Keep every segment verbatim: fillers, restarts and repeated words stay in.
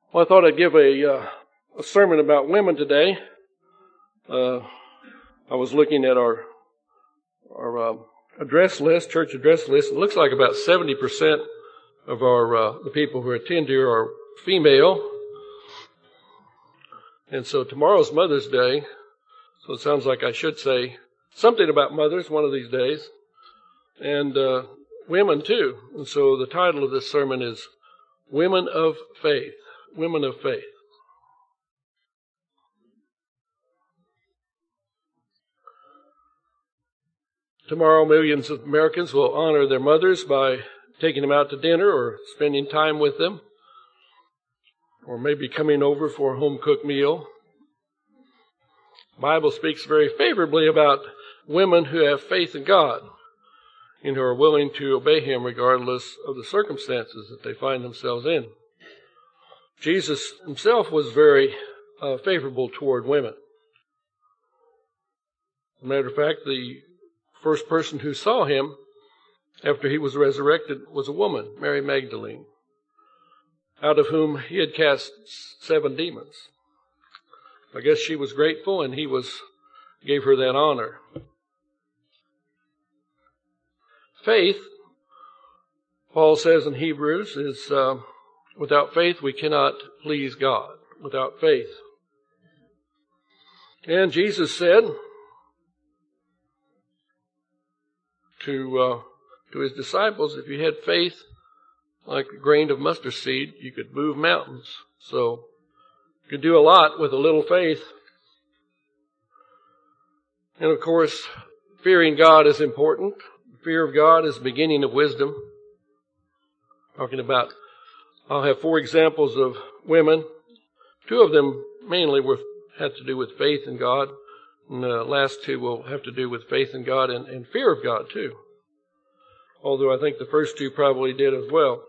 Well, I thought I'd give a, uh, a sermon about women today. Uh, I was looking at our our uh, address list, church address list. It looks like about seventy percent of our uh, the people who attend here are female. And so tomorrow's Mother's Day, so it sounds like I should say something about mothers one of these days, and uh, women too. And so the title of this sermon is Women of Faith. Women of Faith. Tomorrow, millions of Americans will honor their mothers by taking them out to dinner or spending time with them, or maybe coming over for a home-cooked meal. The Bible speaks very favorably about women who have faith in God and who are willing to obey Him regardless of the circumstances that they find themselves in. Jesus Himself was very uh, favorable toward women. As a matter of fact, the first person who saw Him after He was resurrected was a woman, Mary Magdalene, out of whom He had cast seven demons. I guess she was grateful, and He was gave her that honor. Faith, Paul says in Hebrews, is uh, without faith we cannot please God. Without faith. And Jesus said to uh, to His disciples, if you had faith like a grain of mustard seed, you could move mountains. So you could do a lot with a little faith. And of course, fearing God is important. The fear of God is the beginning of wisdom. Talking about, I'll have four examples of women. Two of them mainly were had to do with faith in God. And the last two will have to do with faith in God and, and fear of God too. Although I think the first two probably did as well.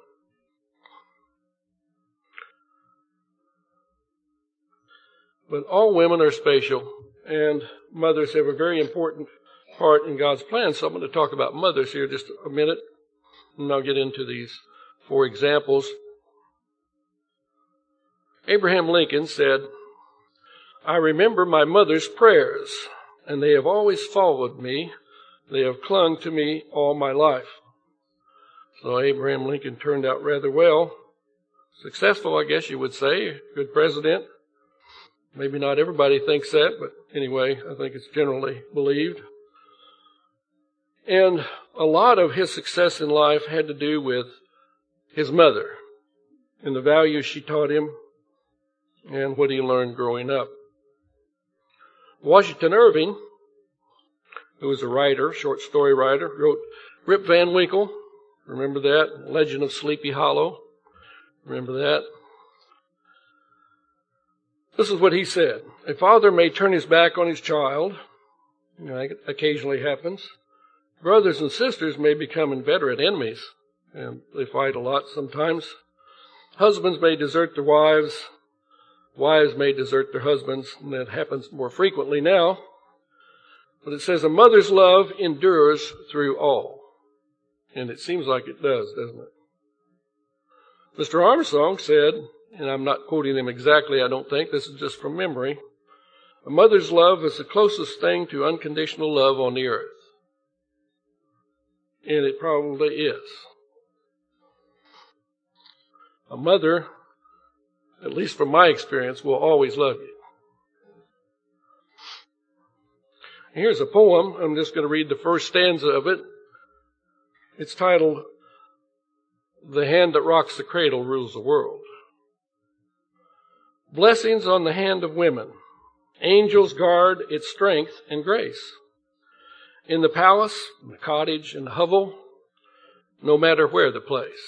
But all women are special, and mothers have a very important part in God's plan. So I'm going to talk about mothers here just a minute, and I'll get into these four examples. Abraham Lincoln said, I remember my mother's prayers, and they have always followed me. They have clung to me all my life. So Abraham Lincoln turned out rather well. Successful, I guess you would say. Good president. Maybe not everybody thinks that, but anyway, I think it's generally believed. And a lot of his success in life had to do with his mother and the values she taught him and what he learned growing up. Washington Irving, who was a writer, short story writer, wrote Rip Van Winkle. Remember that? Legend of Sleepy Hollow. Remember that? This is what he said. A father may turn his back on his child. You know, it occasionally happens. Brothers and sisters may become inveterate enemies, and they fight a lot sometimes. Husbands may desert their wives. Wives may desert their husbands, and that happens more frequently now. But it says a mother's love endures through all. And it seems like it does, doesn't it? Mister Armstrong said, and I'm not quoting him exactly, I don't think, this is just from memory, a mother's love is the closest thing to unconditional love on the earth. And it probably is. A mother, at least from my experience, will always love you. Here's a poem. I'm just going to read the first stanza of it. It's titled, The Hand That Rocks the Cradle Rules the World. Blessings on the hand of women. Angels guard its strength and grace. In the palace, in the cottage, in the hovel, no matter where the place.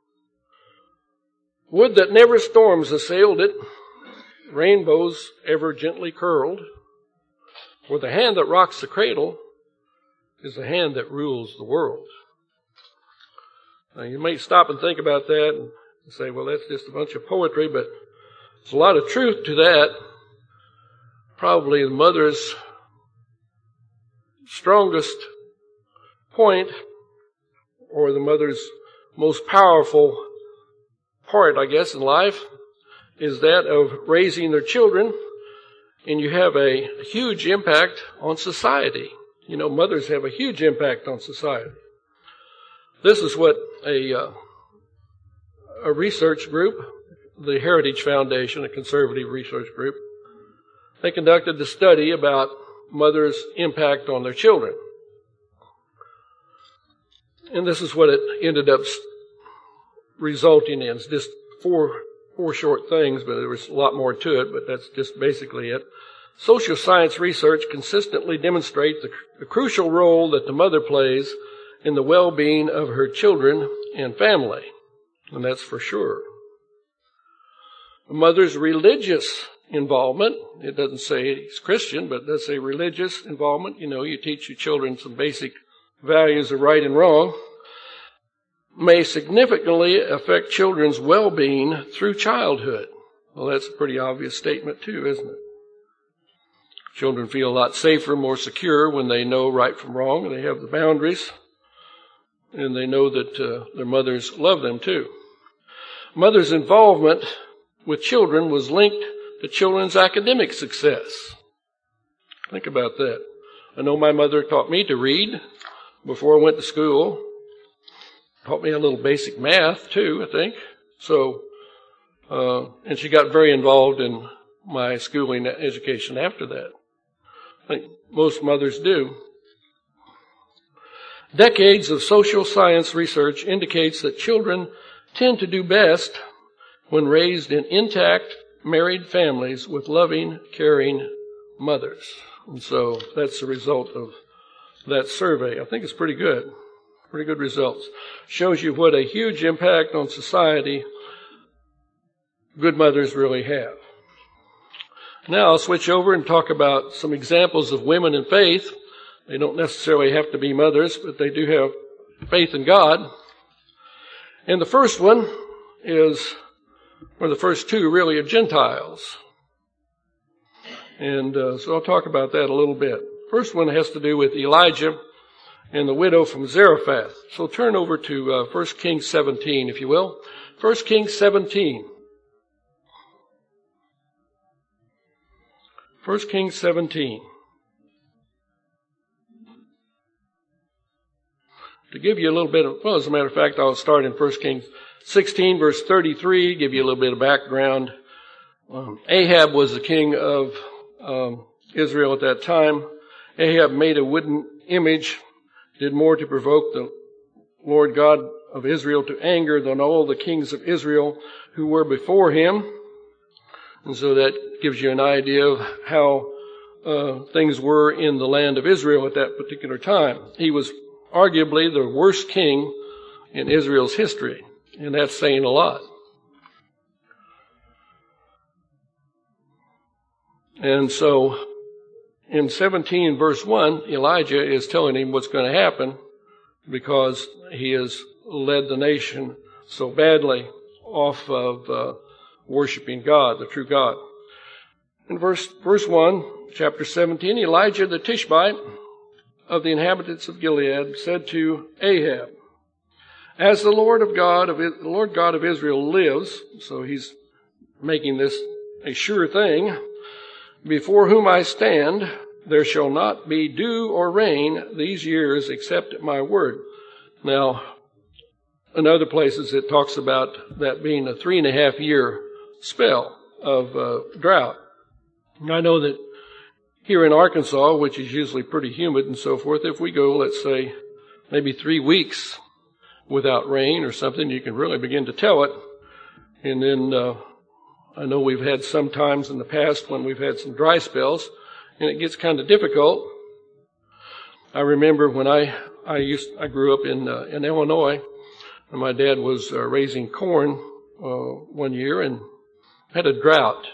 Would that never storms assailed it, rainbows ever gently curled, for the hand that rocks the cradle is the hand that rules the world. Now you may stop and think about that and say, well, that's just a bunch of poetry, but there's a lot of truth to that. Probably the mother's strongest point, or the mother's most powerful part, I guess, in life is that of raising their children, and you have a huge impact on society. You know, mothers have a huge impact on society. This is what a, uh, a research group, the Heritage Foundation, a conservative research group, they conducted a study about mothers' impact on their children. And this is what it ended up resulting in. It's just four, four short things, but there was a lot more to it, but that's just basically it. Social science research consistently demonstrates the, the crucial role that the mother plays in the well-being of her children and family. And that's for sure. A mother's religious involvement, it doesn't say it's Christian, but it does say religious involvement. You know, you teach your children some basic values of right and wrong, may significantly affect children's well-being through childhood. Well, that's a pretty obvious statement too, isn't it? Children feel a lot safer, more secure when they know right from wrong. They have the boundaries, and they know that uh, their mothers love them too. Mother's involvement with children was linked to children's academic success. Think about that. I know my mother taught me to read before I went to school. Taught me a little basic math too, I think. So, uh, and she got very involved in my schooling education after that. I think most mothers do. Decades of social science research indicates that children tend to do best when raised in intact, married families with loving, caring mothers. And so that's the result of that survey. I think it's pretty good. Pretty good results. Shows you what a huge impact on society good mothers really have. Now I'll switch over and talk about some examples of women in faith. They don't necessarily have to be mothers, but they do have faith in God. And the first one is, or the first two really, are Gentiles. And uh, so I'll talk about that a little bit. First one has to do with Elijah and the widow from Zarephath. So turn over to uh, First Kings seventeen, if you will. First Kings seventeen. First Kings seventeen. To give you a little bit of, well, as a matter of fact, I'll start in First Kings sixteen, verse thirty-three, give you a little bit of background. Um, Ahab was the king of um, Israel at that time. Ahab made a wooden image, did more to provoke the Lord God of Israel to anger than all the kings of Israel who were before him. And so that gives you an idea of how uh, things were in the land of Israel at that particular time. He was arguably the worst king in Israel's history, and that's saying a lot. And so in seventeen verse one, Elijah is telling him what's going to happen because he has led the nation so badly off of uh, worshiping God, the true God. In verse, verse one, chapter seventeen, Elijah the Tishbite of the inhabitants of Gilead said to Ahab, "As the Lord of God of the Lord God of Israel lives," so he's making this a sure thing, "before whom I stand, there shall not be dew or rain these years except at my word." Now, in other places it talks about that being a three and a half year spell of uh, drought. I know that here in Arkansas, which is usually pretty humid and so forth, if we go, let's say, maybe three weeks without rain or something, you can really begin to tell it. And then uh, I know we've had some times in the past when we've had some dry spells, and it gets kind of difficult. I remember when I I used I grew up in uh, in Illinois, and my dad was uh, raising corn uh, one year and had a drought,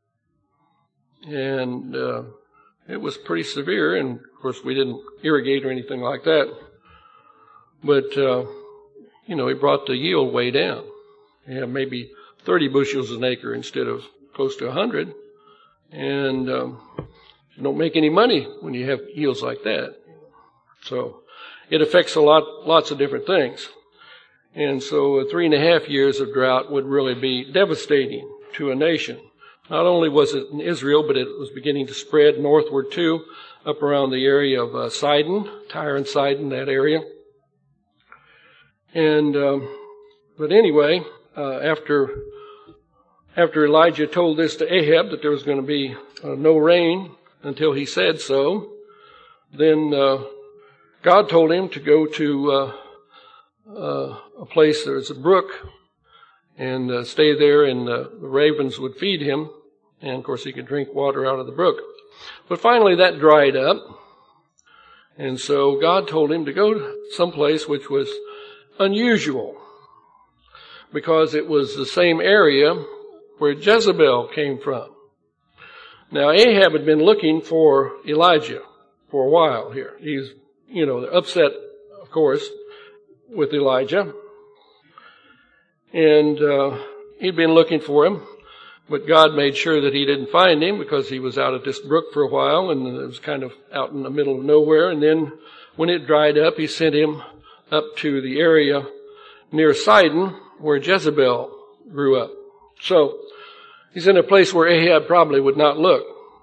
and uh, it was pretty severe. And of course, we didn't irrigate or anything like that. But uh, you know, it brought the yield way down. You have maybe thirty bushels an acre instead of close to a hundred, and um, you don't make any money when you have yields like that. So it affects a lot, lots of different things. And so uh, three and a half years of drought would really be devastating to a nation. Not only was it in Israel, but it was beginning to spread northward too, up around the area of uh, Sidon, Tyre and Sidon, that area. And, um, but anyway, uh, after, after Elijah told this to Ahab that there was going to be uh, no rain until he said so, then, uh, God told him to go to, uh, uh, a place, there's a brook, and uh, stay there, and uh, the ravens would feed him, and of course he could drink water out of the brook. But finally that dried up, and so God told him to go to someplace which was unusual, because it was the same area where Jezebel came from. Now Ahab had been looking for Elijah for a while here. He's, you know, upset, of course, with Elijah. And uh, he'd been looking for him, but God made sure that he didn't find him because he was out at this brook for a while, and it was kind of out in the middle of nowhere. And then when it dried up, he sent him up to the area near Sidon where Jezebel grew up. So he's in a place where Ahab probably would not look.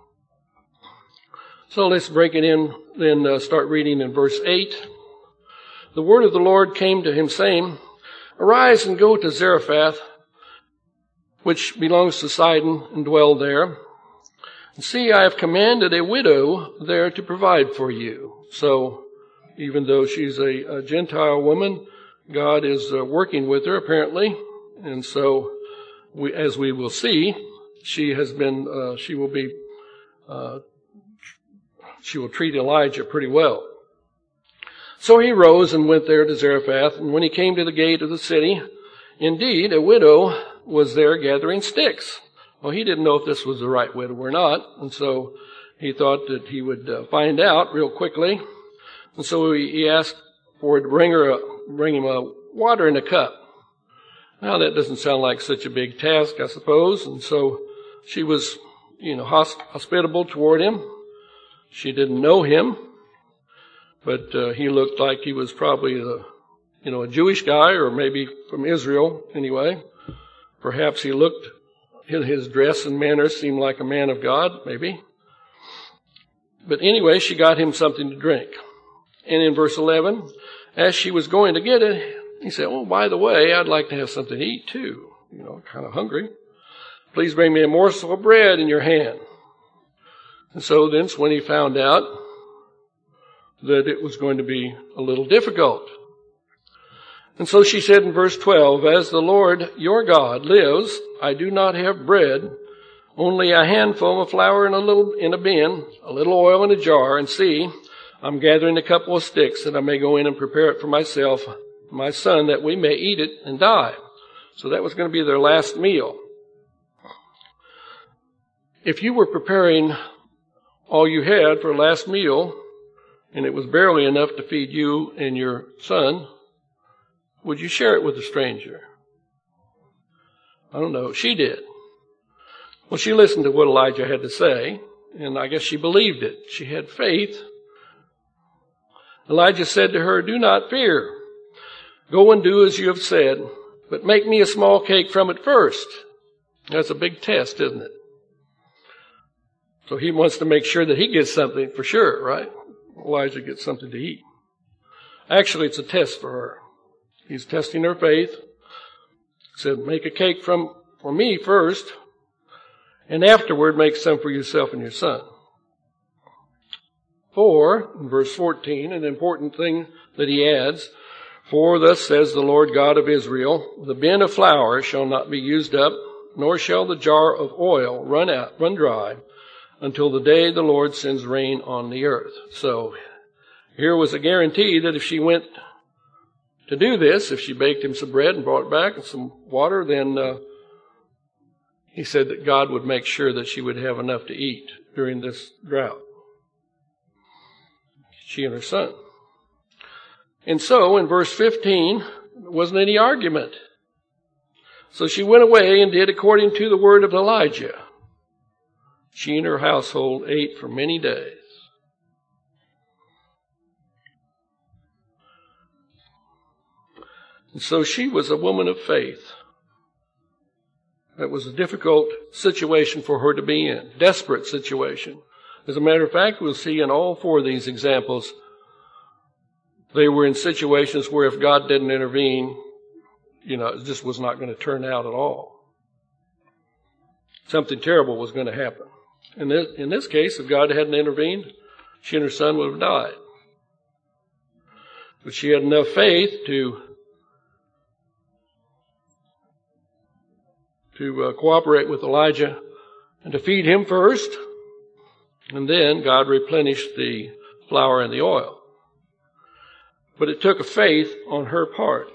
So let's break it in, then uh, start reading in verse eight. The word of the Lord came to him, saying, Arise and go to Zarephath, which belongs to Sidon, and dwell there. And see, I have commanded a widow there to provide for you. So, even though she's a, a Gentile woman, God is uh, working with her, apparently. And so, we, as we will see, she has been, uh, she will be, uh, she will treat Elijah pretty well. So he rose and went there to Zarephath, and when he came to the gate of the city, indeed, a widow was there gathering sticks. Well, he didn't know if this was the right widow or not, and so he thought that he would uh, find out real quickly. And so he, he asked for her to bring her, a, bring him a water in a cup. Now that doesn't sound like such a big task, I suppose. And so she was, you know, hospitable toward him. She didn't know him. But uh, he looked like he was probably, a, you know, a Jewish guy, or maybe from Israel anyway. Perhaps he looked, his dress and manner seemed like a man of God, maybe. But anyway, she got him something to drink. And in verse eleven, as she was going to get it, he said, oh, by the way, I'd like to have something to eat too. You know, kind of hungry. Please bring me a morsel of bread in your hand. And so then when he found out that it was going to be a little difficult. And so she said in verse twelve, As the Lord your God lives, I do not have bread, only a handful of flour in a little, in a bin, a little oil in a jar, and see, I'm gathering a couple of sticks that I may go in and prepare it for myself, my son, that we may eat it and die. So that was going to be their last meal. If you were preparing all you had for a last meal, and it was barely enough to feed you and your son, would you share it with a stranger? I don't know. She did. Well, she listened to what Elijah had to say, and I guess she believed it. She had faith. Elijah said to her, Do not fear. Go and do as you have said, but make me a small cake from it first. That's a big test, isn't it? So he wants to make sure that he gets something for sure, right? Elijah gets something to eat. Actually, it's a test for her. He's testing her faith. He said, make a cake from for me first, and afterward make some for yourself and your son. For, in verse fourteen, an important thing that he adds, For thus says the Lord God of Israel, the bin of flour shall not be used up, nor shall the jar of oil run out, run dry, until the day the Lord sends rain on the earth. So here was a guarantee that if she went to do this, if she baked him some bread and brought it back and some water, then uh, he said that God would make sure that she would have enough to eat during this drought. She and her son. And so in verse fifteen, there wasn't any argument. So she went away and did according to the word of Elijah. She and her household ate for many days. And so she was a woman of faith. That was a difficult situation for her to be in, desperate situation. As a matter of fact, we'll see in all four of these examples, they were in situations where if God didn't intervene, you know, it just was not going to turn out at all. Something terrible was going to happen. In this, in this case, if God hadn't intervened, she and her son would have died. But she had enough faith to to uh, cooperate with Elijah and to feed him first, and then God replenished the flour and the oil. But it took a faith on her part.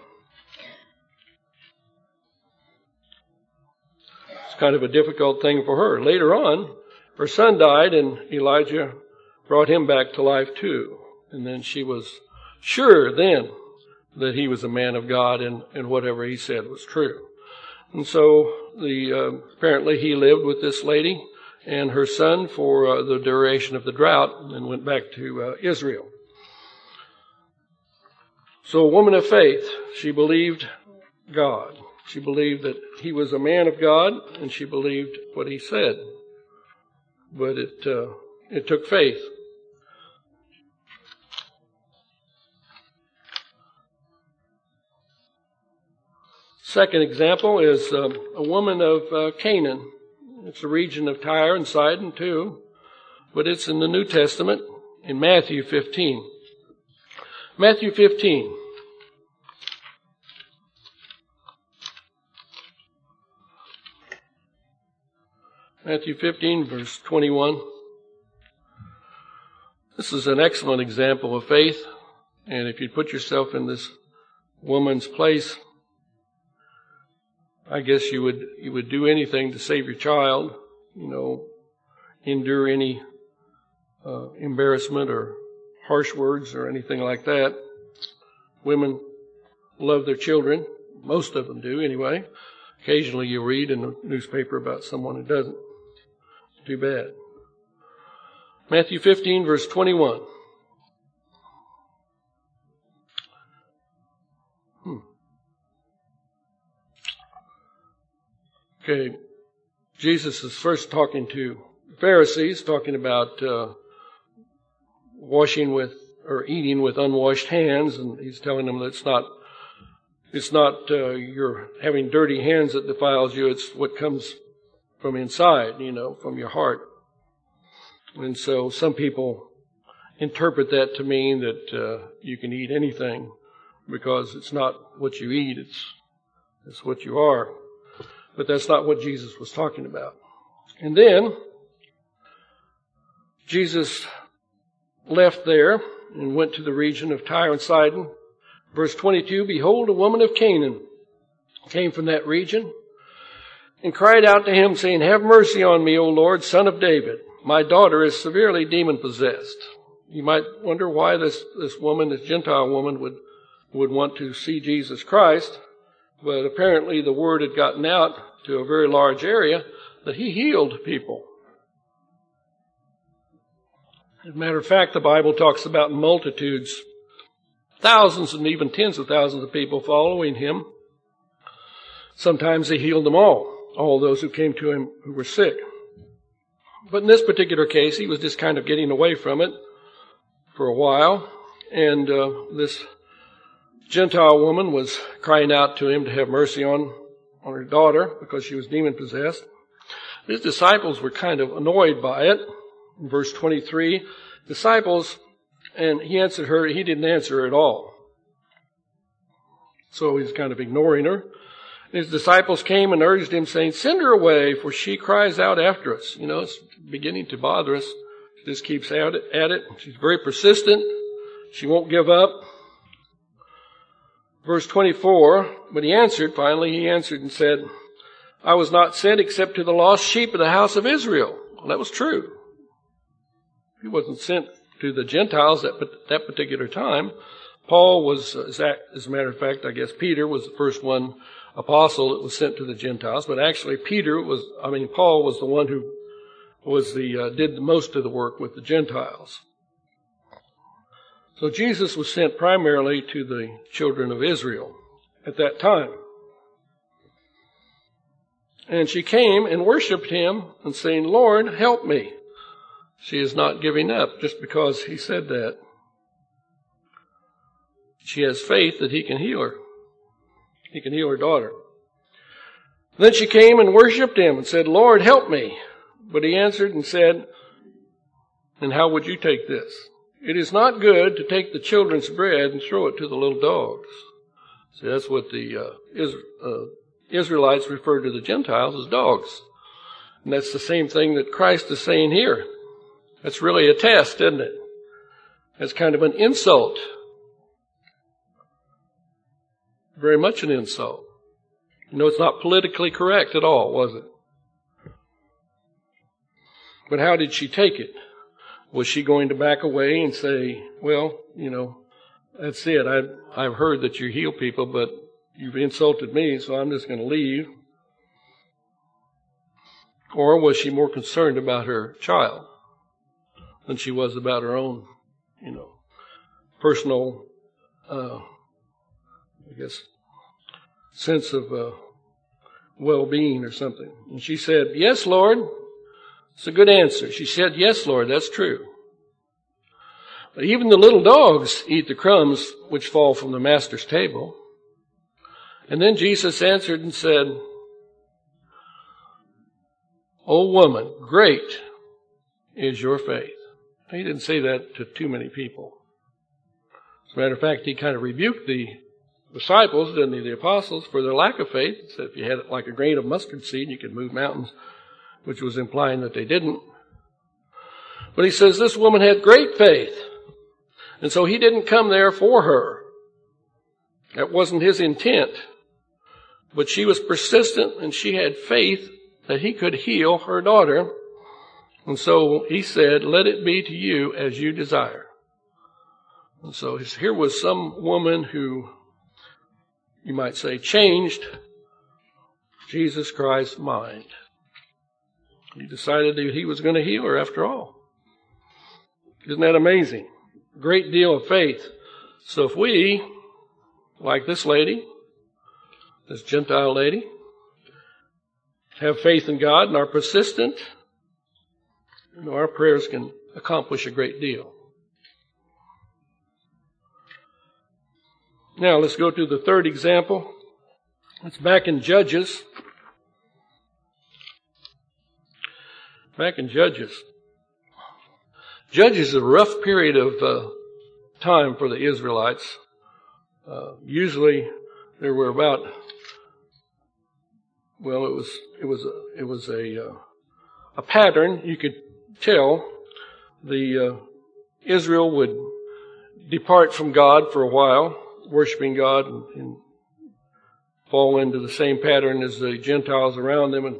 It's kind of a difficult thing for her. Later on, her son died, and Elijah brought him back to life too. And then she was sure then that he was a man of God, and, and whatever he said was true. And so the uh, apparently he lived with this lady and her son for uh, the duration of the drought, and went back to uh, Israel. So a woman of faith, she believed God. She believed that he was a man of God, and she believed what he said. But it uh, it took faith. Second example is uh, a woman of uh, Canaan. It's a region of Tyre and Sidon too, but it's in the New Testament in Matthew fifteen. Matthew fifteen. Matthew fifteen, verse twenty-one. This is an excellent example of faith, and if you put yourself in this woman's place, I guess you would you would do anything to save your child, you know, endure any uh, embarrassment or harsh words or anything like that. Women love their children. Most of them do anyway. Occasionally you read in the newspaper about someone who doesn't. Too bad. Matthew fifteen, verse twenty-one. Hmm. Okay, Jesus is first talking to Pharisees, talking about uh, washing with or eating with unwashed hands, and he's telling them that it's not it's not uh, your having dirty hands that defiles you; it's what comes from inside, you know, from your heart. And so some people interpret that to mean that uh, you can eat anything because it's not what you eat; it's it's what you are. But that's not what Jesus was talking about. And then Jesus left there and went to the region of Tyre and Sidon. Verse twenty-two, behold, a woman of Canaan came from that region and cried out to him, saying, have mercy on me, O Lord, Son of David. My daughter is severely demon-possessed. You might wonder why this, this woman, this Gentile woman, would, would want to see Jesus Christ. But apparently the word had gotten out to a very large area that he healed people. As a matter of fact, the Bible talks about multitudes, thousands and even tens of thousands of people following him. Sometimes he healed them all, all those who came to him who were sick. But in this particular case, he was just kind of getting away from it for a while. And uh, this Gentile woman was crying out to him to have mercy on, on her daughter because she was demon-possessed. His disciples were kind of annoyed by it. In verse twenty-three, disciples, and he answered her, he didn't answer her at all. So he's kind of ignoring her. His disciples came and urged him, saying, send her away, for she cries out after us. You know, it's beginning to bother us. She just keeps at it. At it. She's very persistent. She won't give up. Verse twenty-four, but he answered, finally he answered and said, I was not sent except to the lost sheep of the house of Israel. Well, that was true. He wasn't sent to the Gentiles at that particular time. Paul was, as a matter of fact, I guess Peter was the first one apostle that was sent to the Gentiles, but actually Peter was, I mean, Paul was the one who was the, uh, did the most of the work with the Gentiles. So Jesus was sent primarily to the children of Israel at that time. And she came and worshipped him and saying, Lord, help me. She is not giving up just because he said that. She has faith that he can heal her. He can heal her daughter. Then she came and worshipped him and said, Lord, help me. But he answered and said, and how would you take this? It is not good to take the children's bread and throw it to the little dogs. See, that's what the uh, Is, uh, Israelites referred to the Gentiles as dogs. And that's the same thing that Christ is saying here. That's really a test, isn't it? That's kind of an insult. Very much an insult. You know, it's not politically correct at all, was it? But how did she take it? Was she going to back away and say, well, you know, that's it. I've, I've heard that you heal people, but you've insulted me, so I'm just going to leave. Or was she more concerned about her child than she was about her own, you know, personal, uh, I guess, sense of uh, well-being or something? And she said, yes, Lord. It's a good answer. She said, yes, Lord, that's true. But even the little dogs eat the crumbs which fall from the master's table. And then Jesus answered and said, O woman, great is your faith. He didn't say that to too many people. As a matter of fact, he kind of rebuked the disciples, didn't he, the apostles, for their lack of faith. He said if you had like a grain of mustard seed, you could move mountains, which was implying that they didn't. But he says this woman had great faith. And so he didn't come there for her. That wasn't his intent. But she was persistent and she had faith that he could heal her daughter. And so he said, let it be to you as you desire. And so here was some woman who, you might say, changed Jesus Christ's mind. He decided that he was going to heal her after all. Isn't that amazing? Great deal of faith. So if we, like this lady, this Gentile lady, have faith in God and are persistent, you know, our prayers can accomplish a great deal. Now let's go to the third example. It's back in Judges. Back in Judges. Judges is a rough period of uh, time for the Israelites. Uh, usually there were about, well, it was it was a, it was a uh, a pattern. You could tell the uh, Israel would depart from God for a while, worshiping God, and, and fall into the same pattern as the Gentiles around them, and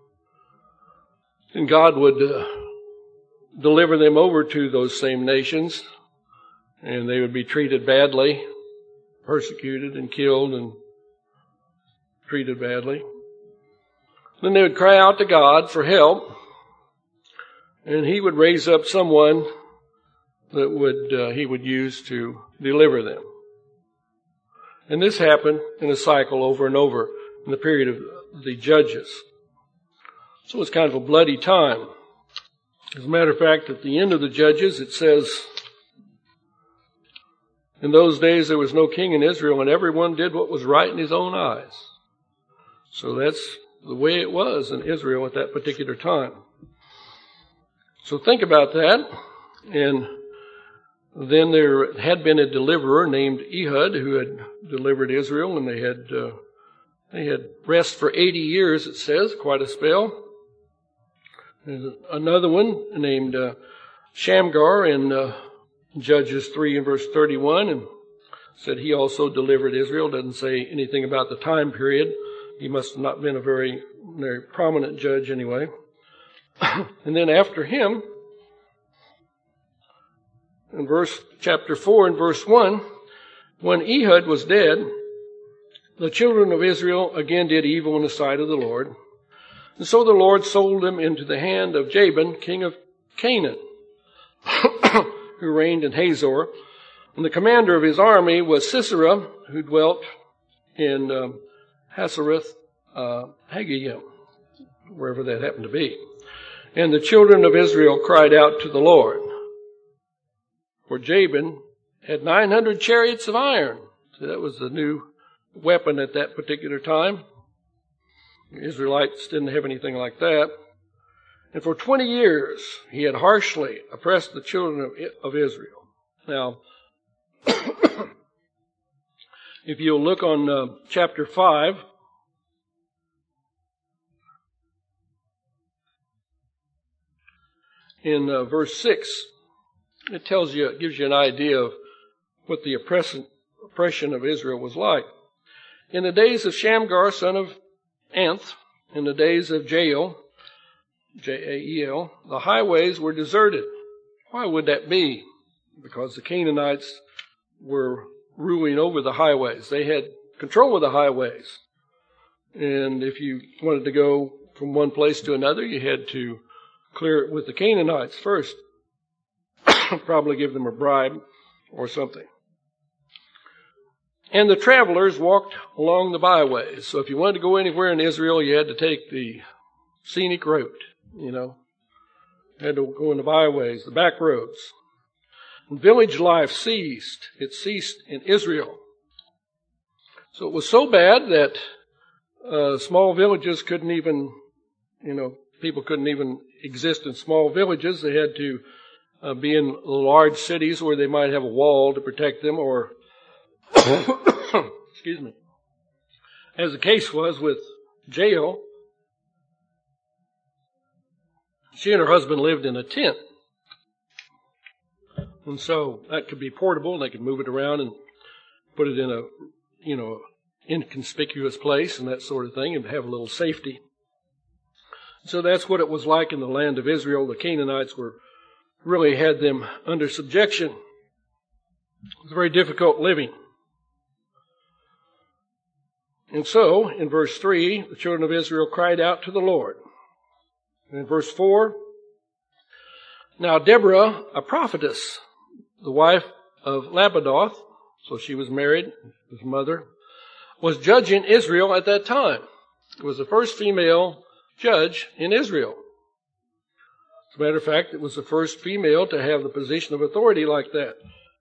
and God would uh, deliver them over to those same nations, and they would be treated badly, persecuted and killed and treated badly. Then they would cry out to God for help, and he would raise up someone that would uh, he would use to deliver them. And this happened in a cycle over and over in the period of the Judges. So it's kind of a bloody time. As a matter of fact, at the end of the Judges, it says, in those days there was no king in Israel, and everyone did what was right in his own eyes. So that's the way it was in Israel at that particular time. So think about that. And then there had been a deliverer named Ehud who had delivered Israel, and they had uh, they had rest for eighty years, it says, quite a spell. There's another one named uh, Shamgar in uh, Judges three and verse thirty-one, and said he also delivered Israel. Doesn't say anything about the time period. He must have not been a very, very prominent judge anyway. And then after him, in verse chapter four and verse one, when Ehud was dead, the children of Israel again did evil in the sight of the Lord. And so the Lord sold them into the hand of Jabin, king of Canaan, who reigned in Hazor. And the commander of his army was Sisera, who dwelt in um, Hasereth uh, Haggayim. wherever that happened to be. And the children of Israel cried out to the Lord. For Jabin had nine hundred chariots of iron. So that was the new weapon at that particular time. The Israelites didn't have anything like that. And for twenty years, he had harshly oppressed the children of Israel. Now, if you'll look on uh, chapter five, in uh, verse six, it tells you, it gives you an idea of what the oppression, oppression of Israel was like. In the days of Shamgar, son of Anth, in the days of Jael, J A E L, the highways were deserted. Why would that be? Because the Canaanites were ruling over the highways. They had control of the highways. And if you wanted to go from one place to another, you had to clear it with the Canaanites first. Probably give them a bribe or something. And the travelers walked along the byways. So if you wanted to go anywhere in Israel, you had to take the scenic route, you know. You had to go in the byways, the back roads. And village life ceased. It ceased in Israel. So it was so bad that uh, small villages couldn't even, you know, people couldn't even exist in small villages. They had to uh, be in large cities where they might have a wall to protect them, or excuse me. As the case was with Jael, she and her husband lived in a tent. And so that could be portable, and they could move it around and put it in a, you know, inconspicuous place and that sort of thing, and have a little safety. So that's what it was like in the land of Israel. The Canaanites were really had them under subjection. It was very difficult living. And so, in verse three, the children of Israel cried out to the Lord. And in verse four, now Deborah, a prophetess, the wife of Lapidoth, so she was married, his mother, was judging Israel at that time. It was the first female judge in Israel. As a matter of fact, it was the first female to have the position of authority like that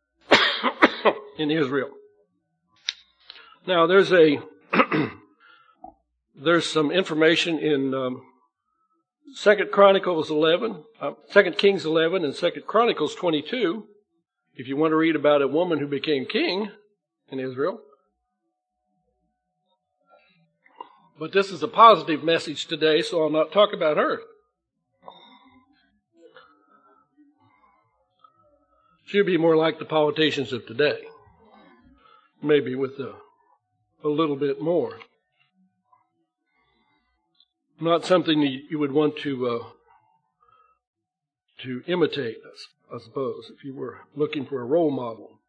in Israel. Now, there's a there's some information in um, Second Chronicles eleven, uh, Second Kings eleven, and Second Chronicles twenty-two. If you want to read about a woman who became king in Israel. But this is a positive message today, so I'll not talk about her. She'll be more like the politicians of today. Maybe with a, a little bit more. Not something you would want to uh, to imitate, I suppose, if you were looking for a role model.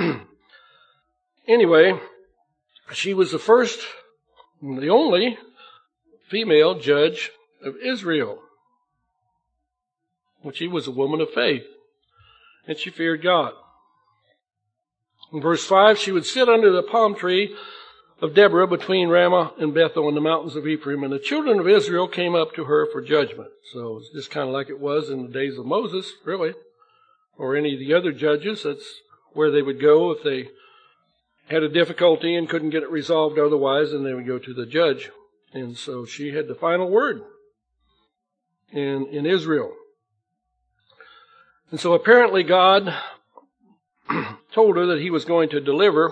Anyway, she was the first and the only female judge of Israel. Well, she was a woman of faith, and she feared God. In verse five, she would sit under the palm tree of Deborah between Ramah and Bethel in the mountains of Ephraim, and the children of Israel came up to her for judgment. So it's just kind of like it was in the days of Moses, really, or any of the other judges. That's where they would go if they had a difficulty and couldn't get it resolved otherwise, and they would go to the judge. And so she had the final word in, in Israel. And so apparently God told her that he was going to deliver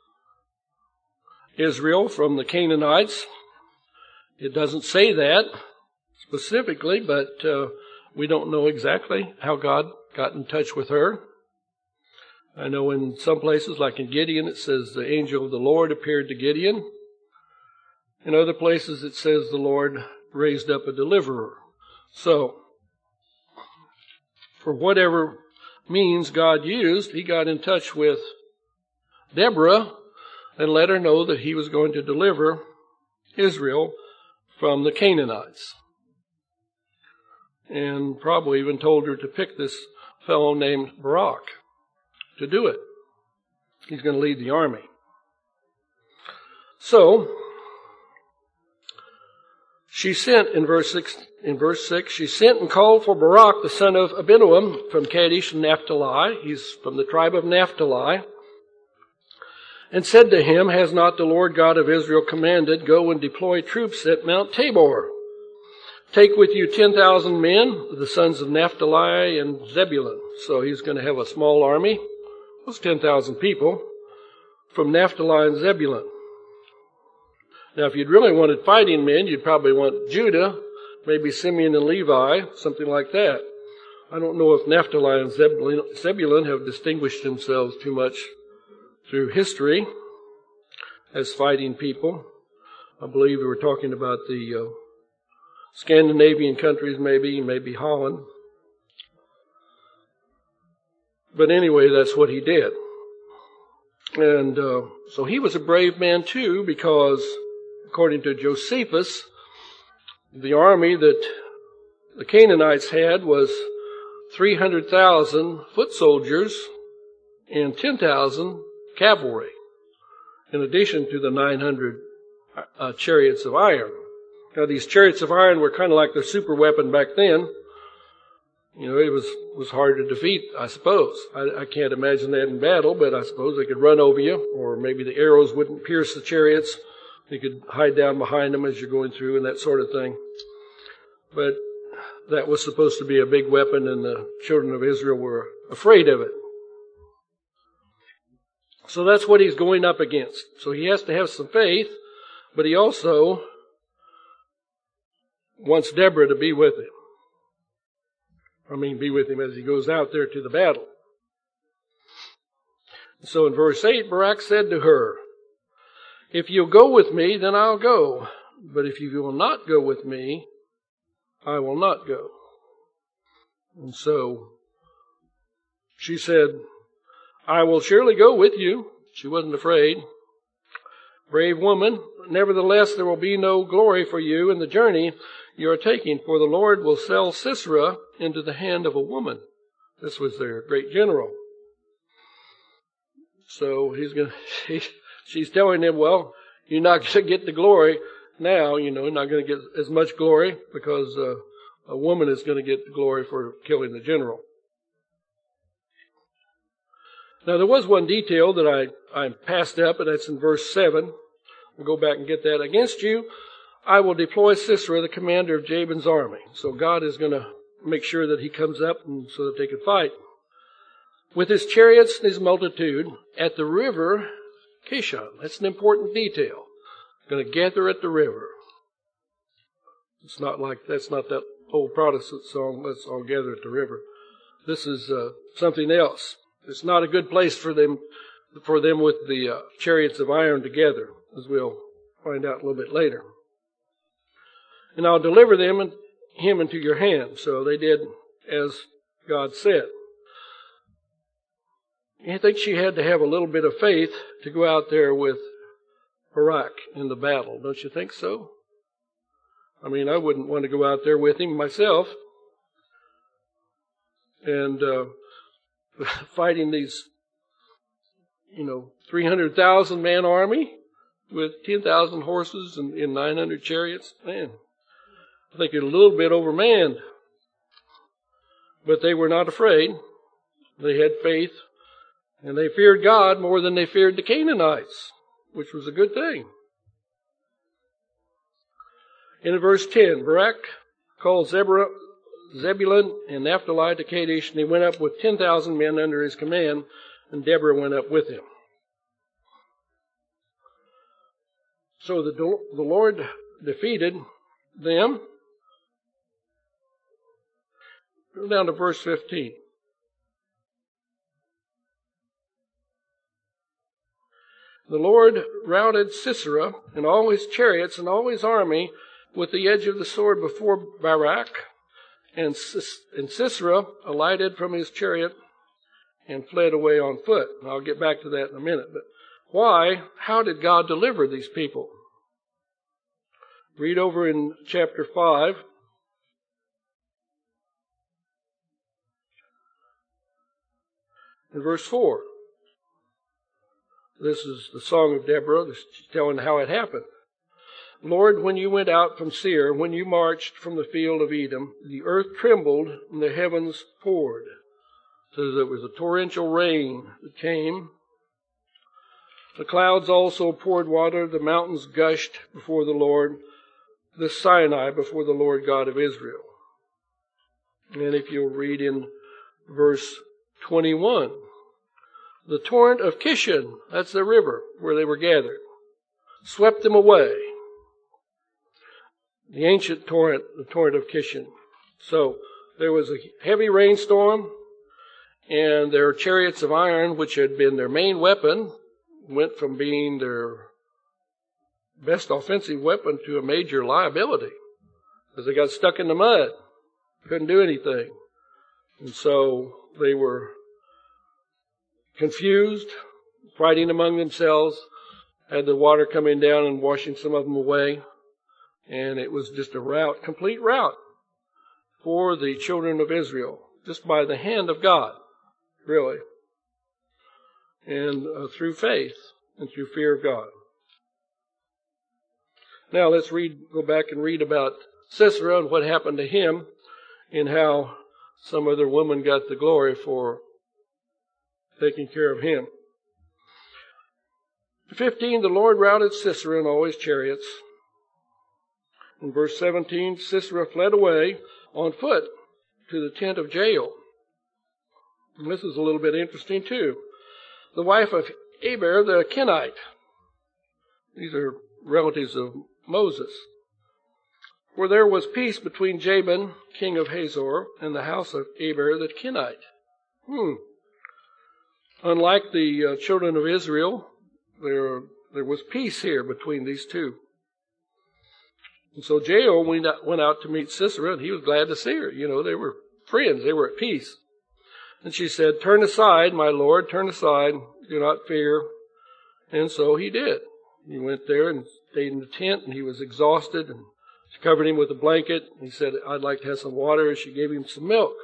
Israel from the Canaanites. It doesn't say that specifically, but uh, we don't know exactly how God got in touch with her. I know in some places, like in Gideon, it says the angel of the Lord appeared to Gideon. In other places, it says the Lord raised up a deliverer. So, for whatever means God used, he got in touch with Deborah and let her know that he was going to deliver Israel from the Canaanites. And probably even told her to pick this fellow named Barak to do it. He's going to lead the army. So, She sent, in verse six, in verse six, she sent and called for Barak, the son of Abinoam, from Kadesh and Naphtali. He's from the tribe of Naphtali. And said to him, has not the Lord God of Israel commanded, go and deploy troops at Mount Tabor? Take with you ten thousand men, the sons of Naphtali and Zebulun. So he's going to have a small army. Those ten thousand people from Naphtali and Zebulun. Now, if you'd really wanted fighting men, you'd probably want Judah, maybe Simeon and Levi, something like that. I don't know if Naphtali and Zebulun have distinguished themselves too much through history as fighting people. I believe we were talking about the uh, Scandinavian countries, maybe, maybe Holland. But anyway, that's what he did. And uh, so he was a brave man too, because according to Josephus, the army that the Canaanites had was three hundred thousand foot soldiers and ten thousand cavalry, in addition to the nine hundred uh, chariots of iron. Now, these chariots of iron were kind of like their super weapon back then. You know, it was, was hard to defeat, I suppose. I, I can't imagine that in battle, but I suppose they could run over you, or maybe the arrows wouldn't pierce the chariots. You could hide down behind them as you're going through and that sort of thing. But that was supposed to be a big weapon, and the children of Israel were afraid of it. So that's what he's going up against. So he has to have some faith, but he also wants Deborah to be with him. I mean, be with him as he goes out there to the battle. So in verse eight, Barak said to her, if you'll go with me, then I'll go. But if you will not go with me, I will not go. And so she said, I will surely go with you. She wasn't afraid. Brave woman, nevertheless, there will be no glory for you in the journey you are taking, for the Lord will sell Sisera into the hand of a woman. This was their great general. So he's going to, she's telling him, well, you're not going to get the glory now, you know, you're not going to get as much glory because uh, a woman is going to get the glory for killing the general. Now, there was one detail that I, I passed up, and that's in verse seven. We'll go back and get that. Against you, I will deploy Sisera, the commander of Jabin's army. So God is going to make sure that he comes up and so that they can fight. With his chariots and his multitude at the river Kishon. That's an important detail. Going to gather at the river. It's not like, that's not that old Protestant song, let's all gather at the river. This is uh, something else. It's not a good place for them, for them with the uh, chariots of iron together, as we'll find out a little bit later. And I'll deliver them and him into your hand. So they did as God said. I think she had to have a little bit of faith to go out there with Barak in the battle. Don't you think so? I mean, I wouldn't want to go out there with him myself. And uh, fighting these, you know, three hundred thousand man army with ten thousand horses and, and nine hundred chariots. Man, I think it's a little bit overmanned. But they were not afraid. They had faith. And they feared God more than they feared the Canaanites, which was a good thing. In verse ten, Barak called Zebulun and Naphtali to Kadesh, and he went up with ten thousand men under his command, and Deborah went up with him. So the, the Lord defeated them. Go down to verse fifteen. The Lord routed Sisera and all his chariots and all his army with the edge of the sword before Barak, and, Sis- and Sisera alighted from his chariot and fled away on foot. And I'll get back to that in a minute. But why? How did God deliver these people? Read over in chapter five. In verse four. This is the song of Deborah. She's telling how it happened. Lord, when you went out from Seir, when you marched from the field of Edom, the earth trembled and the heavens poured. So there was a torrential rain that came. The clouds also poured water. The mountains gushed before the Lord, the Sinai before the Lord God of Israel. And if you'll read in verse twenty-one, the torrent of Kishon, that's the river where they were gathered, swept them away. The ancient torrent, the torrent of Kishon. So there was a heavy rainstorm, and their chariots of iron, which had been their main weapon, went from being their best offensive weapon to a major liability, because they got stuck in the mud, couldn't do anything. And so they were confused, fighting among themselves, had the water coming down and washing some of them away. And it was just a rout, complete rout for the children of Israel, just by the hand of God, really. And uh, through faith and through fear of God. Now let's read, go back and read about Sisera and what happened to him, and how some other woman got the glory for taking care of him. fifteen, the Lord routed Sisera and all his chariots. In verse seventeen, Sisera fled away on foot to the tent of Jael. And this is a little bit interesting too. The wife of Eber the Kenite. These are relatives of Moses. For there was peace between Jabin, king of Hazor, and the house of Eber the Kenite. Hmm. Unlike the uh, children of Israel, there, there was peace here between these two. And so Jael went out, went out to meet Sisera, and he was glad to see her. You know, they were friends. They were at peace. And she said, "Turn aside, my lord, turn aside. Do not fear." And so he did. He went there and stayed in the tent, and he was exhausted. And she covered him with a blanket. He said, "I'd like to have some water." And she gave him some milk,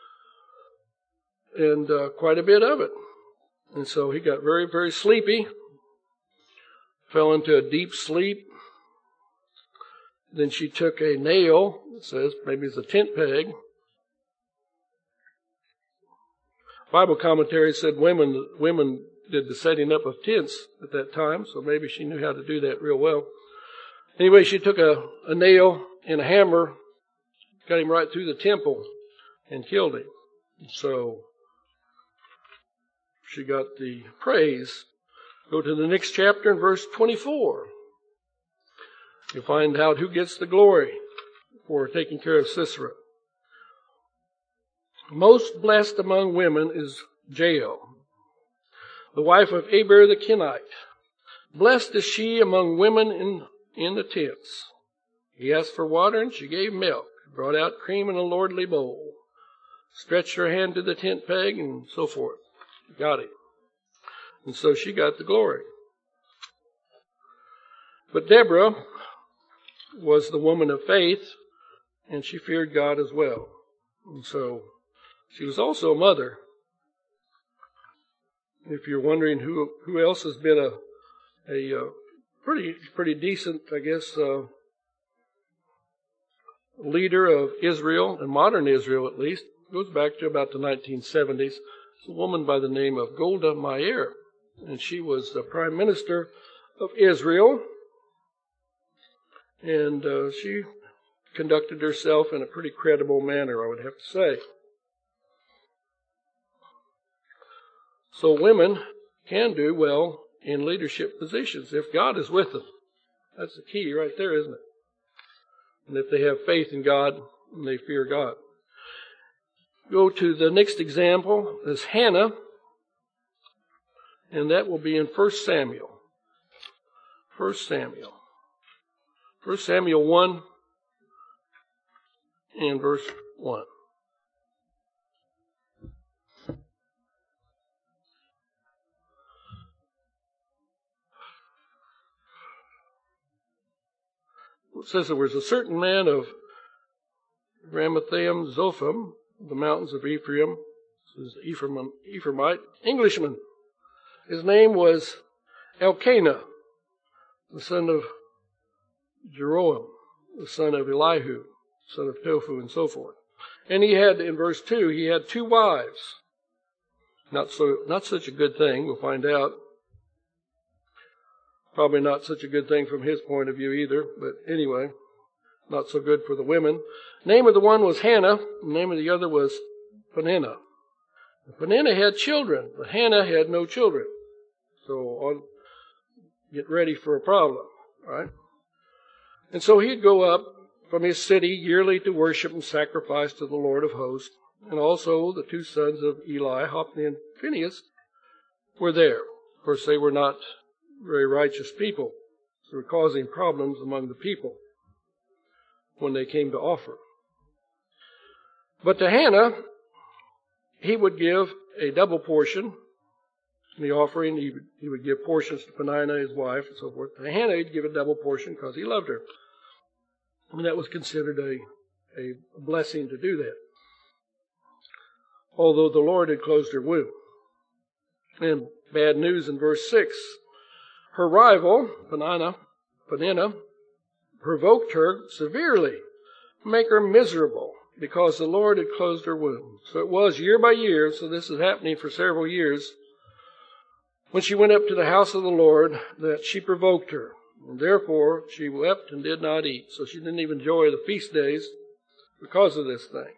and uh, quite a bit of it. And so he got very, very sleepy, fell into a deep sleep. Then she took a nail, it says maybe it's a tent peg. Bible commentary said women women did the setting up of tents at that time, so maybe she knew how to do that real well. Anyway, she took a, a nail and a hammer, got him right through the temple, and killed him. So she got the praise. Go to the next chapter in verse twenty-four. You find out who gets the glory for taking care of Sisera. Most blessed among women is Jael, the wife of Eber the Kenite. Blessed is she among women in, in the tents. He asked for water, and she gave milk. Brought out cream in a lordly bowl. Stretched her hand to the tent peg, and so forth. Got it. And so she got the glory. But Deborah was the woman of faith, and she feared God as well. And so she was also a mother. If you're wondering who who else has been a a uh, pretty pretty decent, I guess, uh, leader of Israel, and modern Israel at least, goes back to about the nineteen seventies. It's a woman by the name of Golda Meir, and she was the prime minister of Israel. And uh, she conducted herself in a pretty credible manner, I would have to say. So women can do well in leadership positions if God is with them. That's the key right there, isn't it? And if they have faith in God and they fear God. Go to the next example, is Hannah, and that will be in First Samuel. First Samuel. First Samuel one and verse one. It says there was a certain man of Ramathaim Zophim, the mountains of Ephraim. This is Ephraim, Ephraimite, Englishman. His name was Elkanah, the son of Jeroam, the son of Elihu, son of Tohu, and so forth. And he had, in verse two, he had two wives. Not so, not such a good thing, we'll find out. Probably not such a good thing from his point of view either, but anyway, not so good for the women. The name of the one was Hannah, the name of the other was Peninnah. Peninnah had children, but Hannah had no children. So on, get ready for a problem, right? And so he'd go up from his city yearly to worship and sacrifice to the Lord of hosts. And also the two sons of Eli, Hophni and Phinehas, were there. Of course, they were not very righteous people. They were causing problems among the people when they came to offer. But to Hannah, he would give a double portion in the offering. He would, he would give portions to Peninnah, his wife, and so forth. To Hannah, he'd give a double portion because he loved her. I mean, that was considered a, a blessing to do that. Although the Lord had closed her womb. And bad news in verse six. Her rival, Peninnah, Peninnah, provoked her severely, make her miserable, because the Lord had closed her womb. So it was year by year, so this is happening for several years, when she went up to the house of the Lord, that she provoked her. And therefore she wept and did not eat. So she didn't even enjoy the feast days because of this thing.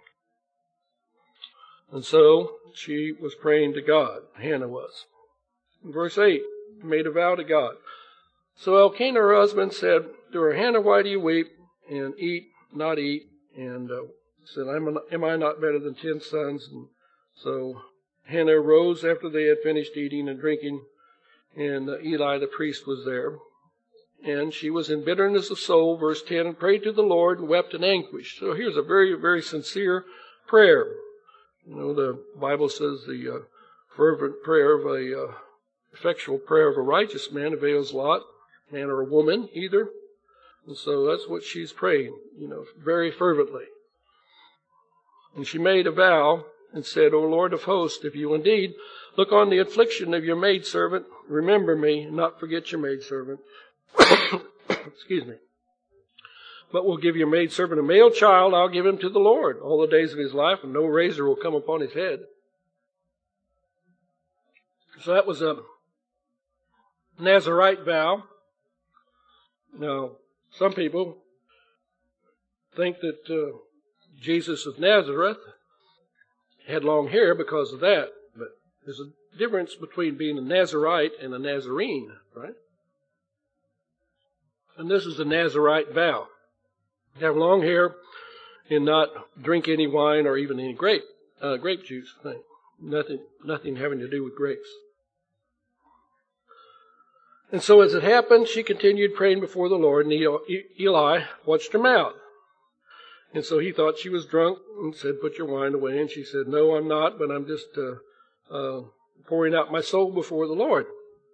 And so she was praying to God. Hannah was. In verse eight, made a vow to God. So Elkanah, her husband, said to her, Hannah, why do you weep and eat, not eat? And uh, said, am, am I not better than ten sons? And so Hannah rose after they had finished eating and drinking, and uh, Eli the priest was there. And she was in bitterness of soul, verse ten, and prayed to the Lord and wept in anguish. So here's a very, very sincere prayer. You know, the Bible says the uh, fervent prayer of a uh, effectual prayer of a righteous man avails a lot, man or a woman, either. And so that's what she's praying, you know, very fervently. And she made a vow and said, O Lord of hosts, if you indeed look on the affliction of your maidservant, remember me, and not forget your maidservant. Excuse me. But will give your maidservant a male child, I'll give him to the Lord all the days of his life, and no razor will come upon his head. So that was a Nazirite vow. Now, some people think that uh, Jesus of Nazareth had long hair because of that. But there's a difference between being a Nazirite and a Nazarene, right? And this is the Nazirite vow. Have long hair and not drink any wine or even any grape, uh, grape juice thing. Nothing, nothing having to do with grapes. And so as it happened, she continued praying before the Lord, and Eli watched her mouth. And so he thought she was drunk and said, put your wine away. And she said, no, I'm not, but I'm just uh, uh, pouring out my soul before the Lord.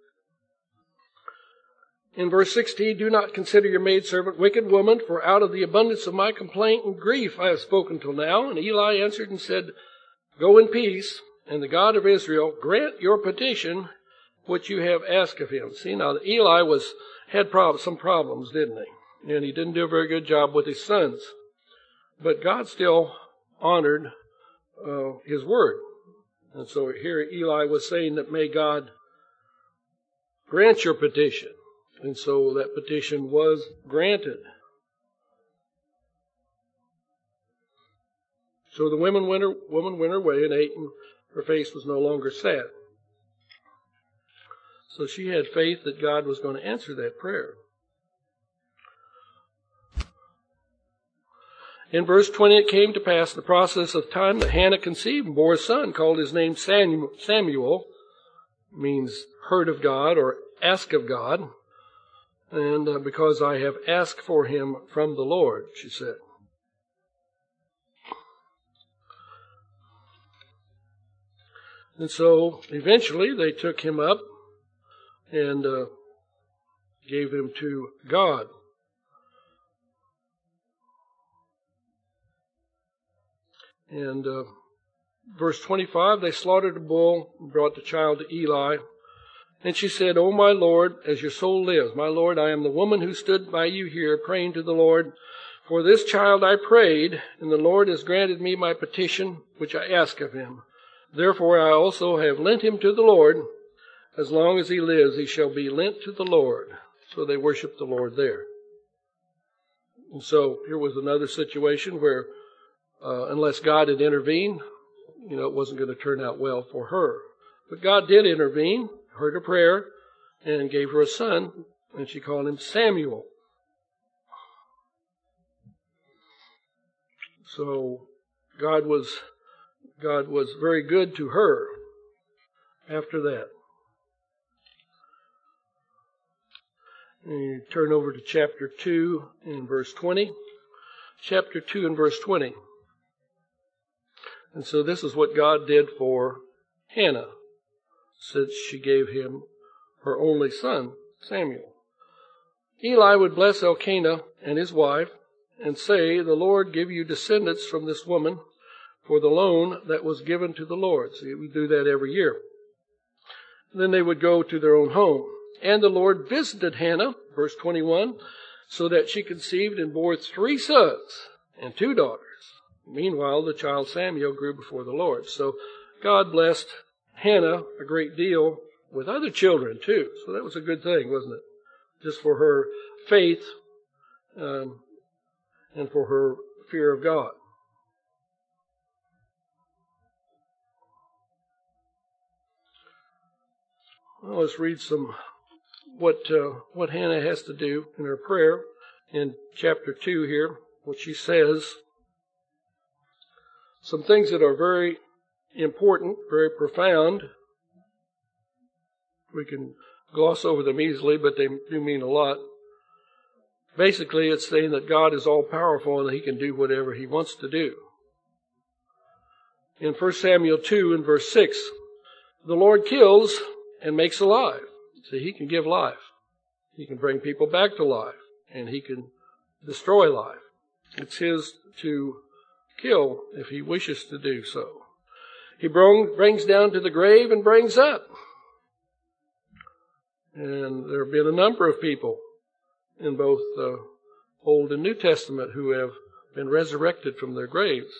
In verse sixteen, do not consider your maidservant wicked woman, for out of the abundance of my complaint and grief I have spoken till now. And Eli answered and said, go in peace, and the God of Israel grant your petition which you have asked of him. See, now Eli was had prob- some problems, didn't he? And he didn't do a very good job with his sons. But God still honored uh, his word. And so here Eli was saying that may God grant your petition. And so that petition was granted. So the woman went her, woman went her way and ate, and her face was no longer sad. So she had faith that God was going to answer that prayer. In verse twenty, it came to pass in the process of time that Hannah conceived and bore a son, called his name Samuel, Samuel means heard of God or ask of God. And uh, because I have asked for him from the Lord, she said. And so eventually they took him up and uh, gave him to God. And uh, verse twenty-five, they slaughtered a bull and brought the child to Eli. And she said, O my Lord, as your soul lives, my Lord, I am the woman who stood by you here praying to the Lord. For this child I prayed, and the Lord has granted me my petition, which I ask of him. Therefore I also have lent him to the Lord. As long as he lives, he shall be lent to the Lord. So they worshiped the Lord there. And so here was another situation where, uh, unless God had intervened, you know, it wasn't going to turn out well for her. But God did intervene, heard her prayer, and gave her a son, and she called him Samuel. So God was God was very good to her after that. And you turn over to chapter two and verse twenty. Chapter two and verse twenty. And so this is what God did for Hannah, since she gave him her only son, Samuel. Eli would bless Elkanah and his wife and say, the Lord give you descendants from this woman for the loan that was given to the Lord. See, we do that every year. Then they would go to their own home. And the Lord visited Hannah, verse twenty-one, so that she conceived and bore three sons and two daughters. Meanwhile, the child Samuel grew before the Lord. So God blessed Hannah a great deal with other children too. So that was a good thing, wasn't it? Just for her faith um, and for her fear of God. Well, let's read some what uh, what Hannah has to do in her prayer in chapter two here. What she says, some things that are very important, very profound. We can gloss over them easily, but they do mean a lot. Basically, it's saying that God is all-powerful and He can do whatever He wants to do. In First Samuel two and verse six, the Lord kills and makes alive. See, He can give life. He can bring people back to life, and He can destroy life. It's His to kill if He wishes to do so. He brings down to the grave and brings up. And there have been a number of people in both the Old and New Testament who have been resurrected from their graves.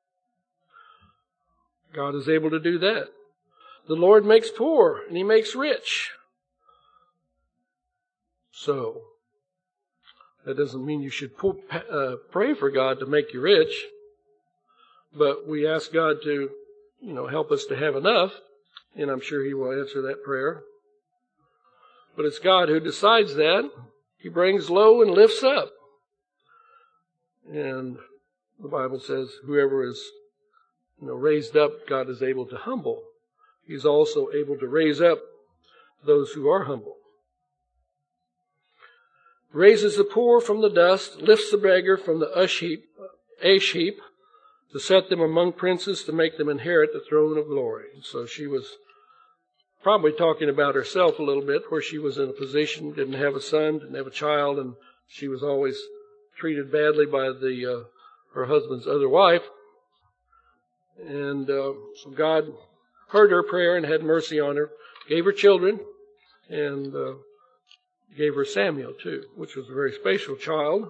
God is able to do that. The Lord makes poor and He makes rich. So, that doesn't mean you should pray for God to make you rich. But we ask God to, you know, help us to have enough. And I'm sure He will answer that prayer. But it's God who decides that. He brings low and lifts up. And the Bible says whoever is, you know, raised up, God is able to humble. He's also able to raise up those who are humble. Raises the poor from the dust, lifts the beggar from the ash heap, ash heap, to set them among princes, to make them inherit the throne of glory. So she was probably talking about herself a little bit, where she was in a position, didn't have a son, didn't have a child, and she was always treated badly by the uh, her husband's other wife. And uh, so God heard her prayer and had mercy on her, gave her children, and uh, gave her Samuel too, which was a very special child.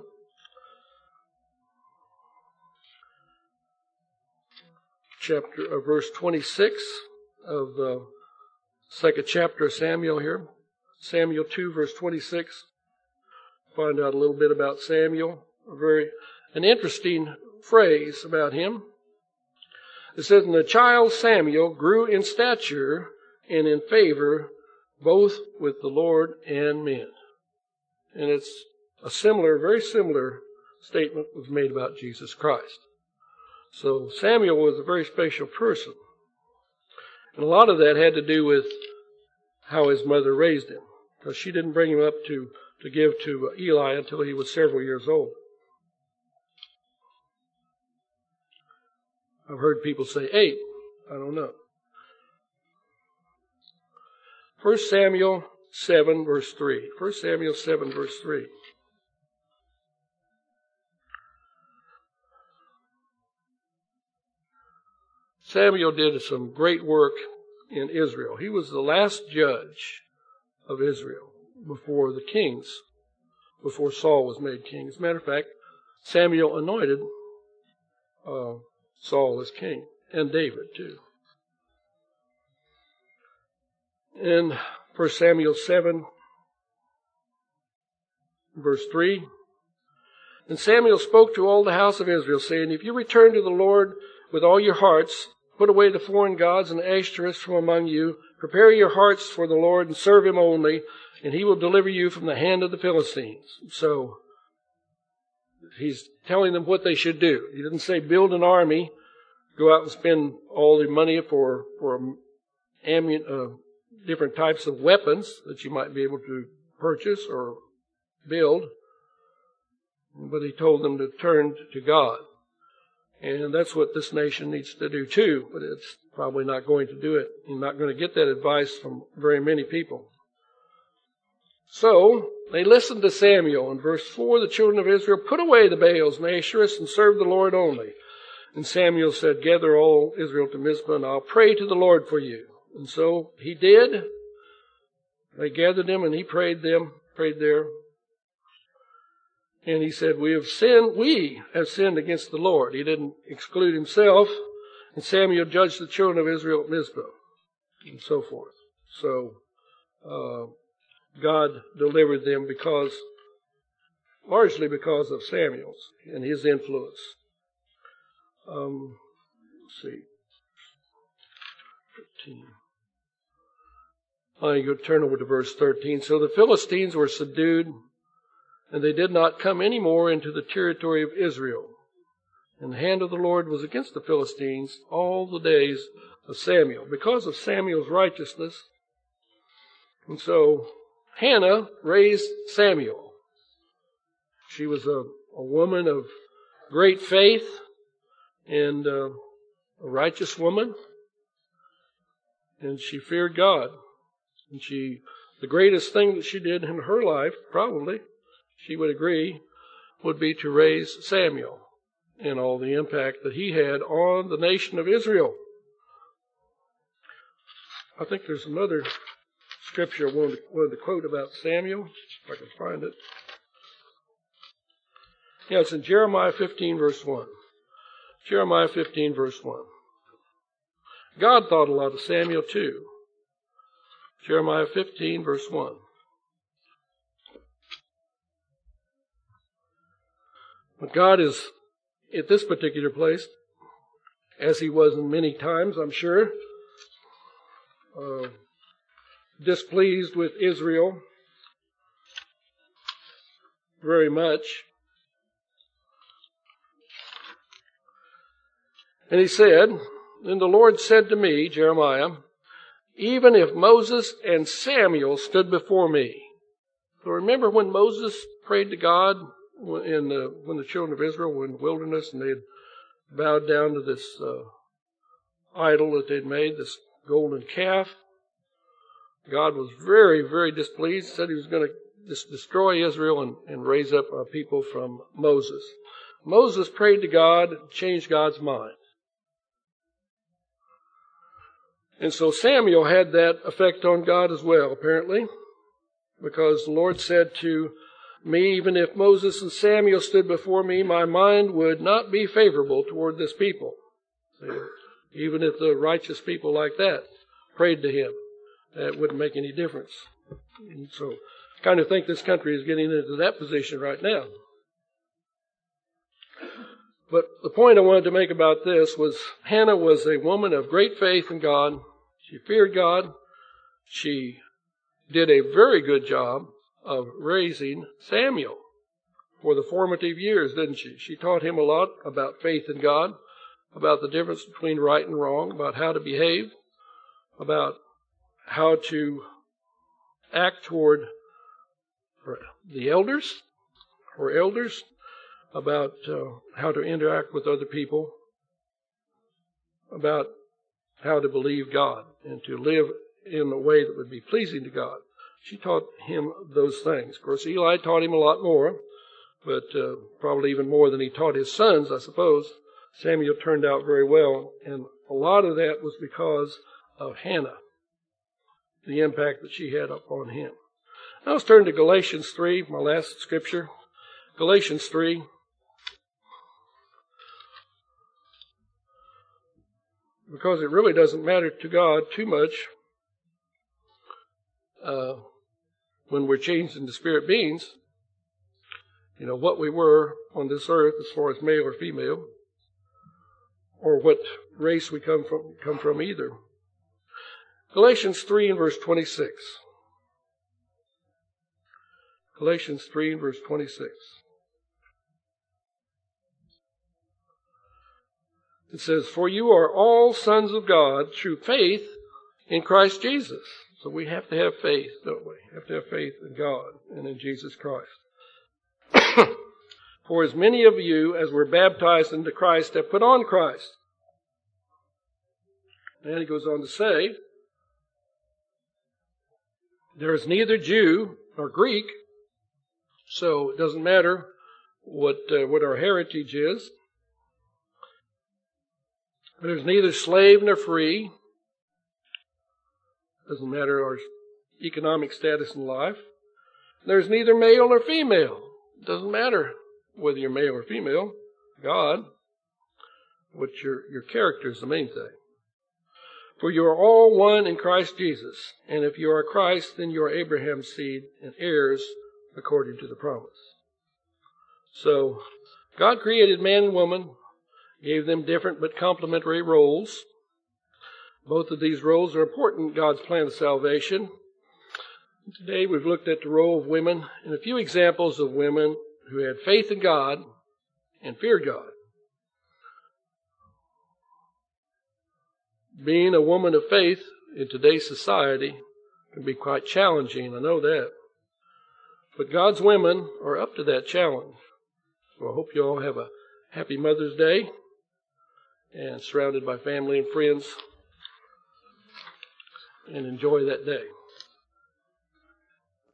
Chapter, uh, verse twenty-six of the second chapter of Samuel here. Samuel two, verse twenty-six. Find out a little bit about Samuel. A very, an interesting phrase about him. It says, and the child Samuel grew in stature and in favor both with the Lord and men. And it's a similar, very similar statement was made about Jesus Christ. So Samuel was a very special person. And a lot of that had to do with how his mother raised him. Because she didn't bring him up to, to give to Eli until he was several years old. I've heard people say eight. I don't know. First Samuel seven, verse three. First Samuel seven, verse three. Samuel did some great work in Israel. He was the last judge of Israel before the kings, before Saul was made king. As a matter of fact, Samuel anointed uh, Saul as king, and David too. In First Samuel seven, verse three, and Samuel spoke to all the house of Israel, saying, if you return to the Lord with all your hearts, put away the foreign gods and Ashtoreths from among you, prepare your hearts for the Lord and serve him only, and he will deliver you from the hand of the Philistines. So he's telling them what they should do. He didn't say build an army, go out and spend all the money for for ammun, uh, different types of weapons that you might be able to purchase or build. But he told them to turn to God. And that's what this nation needs to do too, but it's probably not going to do it. You're not going to get that advice from very many people. So they listened to Samuel. In verse four, the children of Israel put away the Baals and Ashtoreths and served the Lord only. And Samuel said, gather all Israel to Mizpah, and I'll pray to the Lord for you. And so he did. They gathered them, and he prayed them, prayed there. And he said, we have sinned, we have sinned against the Lord. He didn't exclude himself. And Samuel judged the children of Israel at Mizpah, and so forth. So, uh, God delivered them because, largely because of Samuel's and his influence. Um, let's see. thirteen. I go turn over to verse thirteen. So the Philistines were subdued, and they did not come any more into the territory of Israel. And the hand of the Lord was against the Philistines all the days of Samuel, because of Samuel's righteousness. And so Hannah raised Samuel. She was a, a woman of great faith and uh, a righteous woman. And she feared God. And she, the greatest thing that she did in her life, probably, she would agree, would be to raise Samuel and all the impact that he had on the nation of Israel. I think there's another scripture I wanted to, wanted to quote about Samuel, if I can find it. Yeah, it's in Jeremiah fifteen, verse one. Jeremiah fifteen, verse one. God thought a lot of Samuel too. Jeremiah fifteen, verse one. But God is, at this particular place, as he was in many times, I'm sure, uh, displeased with Israel very much. And he said, and the Lord said to me, Jeremiah, even if Moses and Samuel stood before me. So remember when Moses prayed to God in the, when the children of Israel were in the wilderness and they had bowed down to this uh, idol that they'd made, this golden calf. God was very, very displeased, said he was going to just destroy Israel and, and raise up a people from Moses. Moses prayed to God, changed God's mind. And so Samuel had that effect on God as well, apparently, because the Lord said to me, even if Moses and Samuel stood before me, my mind would not be favorable toward this people. Even if the righteous people like that prayed to him, that wouldn't make any difference. And so I kind of think this country is getting into that position right now. But the point I wanted to make about this was Hannah was a woman of great faith in God. She feared God. She did a very good job of raising Samuel for the formative years, didn't she? She taught him a lot about faith in God, about the difference between right and wrong, about how to behave, about how to act toward the elders or elders, about uh, how to interact with other people, about how to believe God and to live in a way that would be pleasing to God. She taught him those things. Of course, Eli taught him a lot more, but uh, probably even more than he taught his sons, I suppose. Samuel turned out very well, and a lot of that was because of Hannah. the impact that she had upon him. Now let's turn to Galatians three, my last scripture. Galatians three. Because it really doesn't matter to God too much uh, when we're changed into spirit beings, you know, what we were on this earth as far as male or female, or what race we come from, come from either. Galatians three and verse twenty-six. Galatians three and verse twenty-six. It says, "For you are all sons of God through faith in Christ Jesus." So we have to have faith, don't we? We have to have faith in God and in Jesus Christ. "For as many of you as were baptized into Christ have put on Christ." And he goes on to say, "There is neither Jew nor Greek," so it doesn't matter what uh, what our heritage is. "There's neither slave nor free." Doesn't matter our economic status in life. "There's neither male nor female." Doesn't matter whether you're male or female. God, what your your character is the main thing. "For you are all one in Christ Jesus, and if you are Christ, then you are Abraham's seed and heirs according to the promise." So, God created man and woman, gave them different but complementary roles. Both of these roles are important in God's plan of salvation. Today we've looked at the role of women and a few examples of women who had faith in God and feared God. Being a woman of faith in today's society can be quite challenging, I know that. But God's women are up to that challenge. So I hope you all have a happy Mother's Day and surrounded by family and friends, and enjoy that day.